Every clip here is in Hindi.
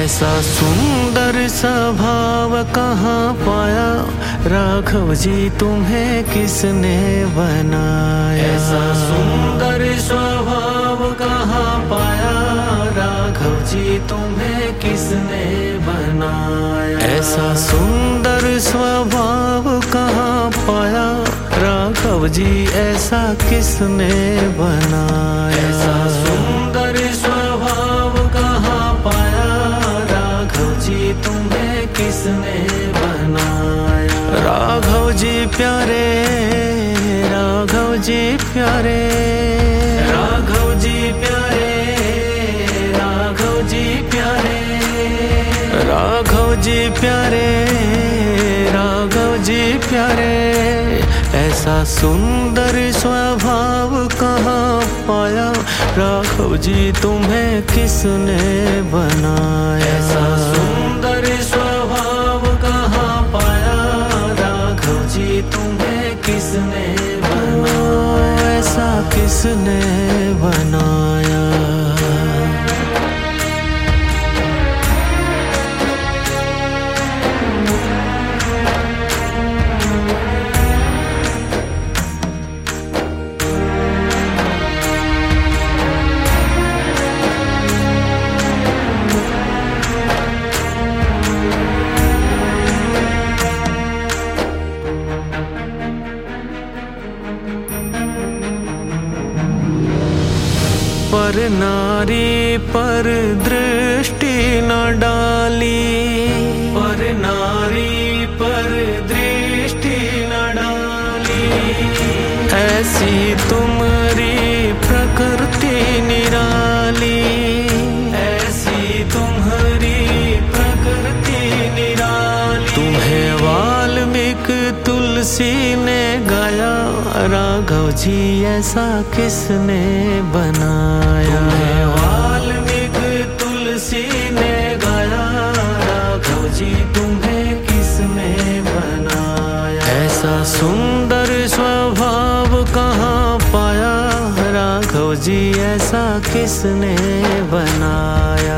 ऐसा सुंदर स्वभाव कहाँ पाया, राघव जी तुम्हें किसने बनाया। ऐसा सुंदर स्वभाव कहाँ पाया, राघव जी तुम्हें किसने बनाया। ऐसा सुंदर स्वभाव कहाँ पाया, राघव जी ऐसा किसने बनाया। ऐसा सुंदर स्वभाव कहाँ पाया, राघव जी तुम्हें किसने बनाया। राघव जी प्यारे, राघव जी प्यारे, राघव जी प्यारे, राघव जी प्यारे, राघव जी प्यारे, राघव जी प्यारे। ऐसा सुंदर स्वभाव कहाँ पाया, राघव जी तुम्हें किसने बनाया। ऐसा सुंदर स्वभाव कहाँ पाया, राघव जी तुम्हें किसने बनाया। ऐसा किसने बनाया। पर नारी पर दृष्टि न डाली, पर नारी पर दृष्टि न डाली। ऐसी तुम्हारी प्रकृति निराली, ऐसी तुम्हारी प्रकृति निराली। तुम्हें वाल्मीकि तुलसी ने गाया, राघव जी ऐसा किसने बनाया। तुम्हें वाल्मीकि तुलसी ने गाया, राघव जी तुम्हें किसने बनाया। ऐसा सुंदर स्वभाव कहाँ पाया, राघव जी ऐसा किसने बनाया।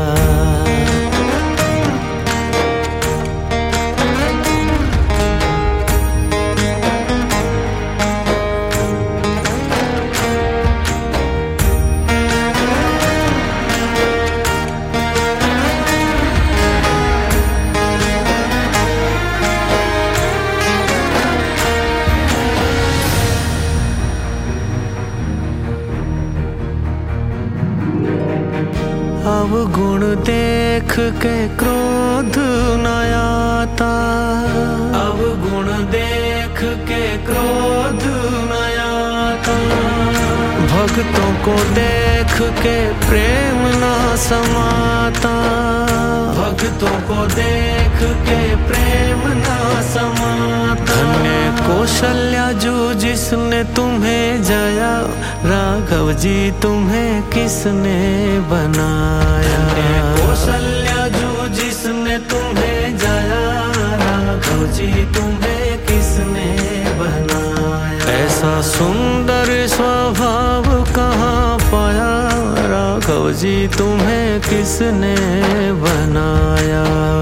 अवगुण देख के क्रोध न आता, अवगुण देख के क्रोध न आता। भक्तों को देख के प्रेम न समाता, भक्तों को देख के प्रेम न समाता। धन्य कौशल्या जो जिसने तुम्हें जया, राघव जी तुम्हें किसने बनाया। कौशल्या जो जिसने तुम्हें जया, राघव जी तुम्हें किसने बनाया। ऐसा सुंदर स्वभाव कहाँ पाया, राघव जी तुम्हें किसने बनाया।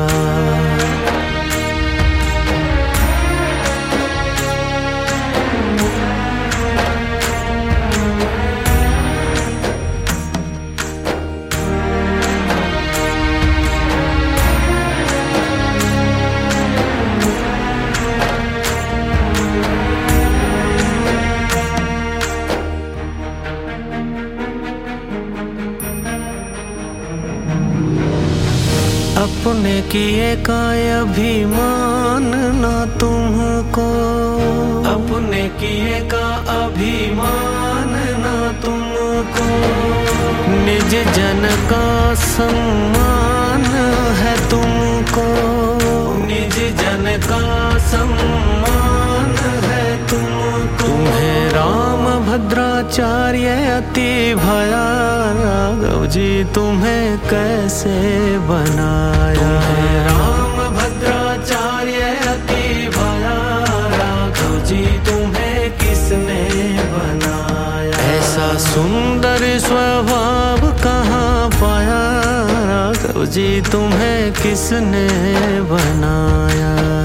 अपने किए का अभिमान न तुमको, अपने किए का अभिमान न तुमको। निज जन का सम्मान है तुमको, निज जन का सम्मान है तुमको। तुम्हें राम भद्राचार्य अति भया, राघव जी तुम्हें कैसे बनाया। राम भद्राचार्य अति भया, राघव जी तुम्हें किसने बनाया। ऐसा सुंदर स्वभाव कहाँ पाया, राघव जी तुम्हें किसने बनाया।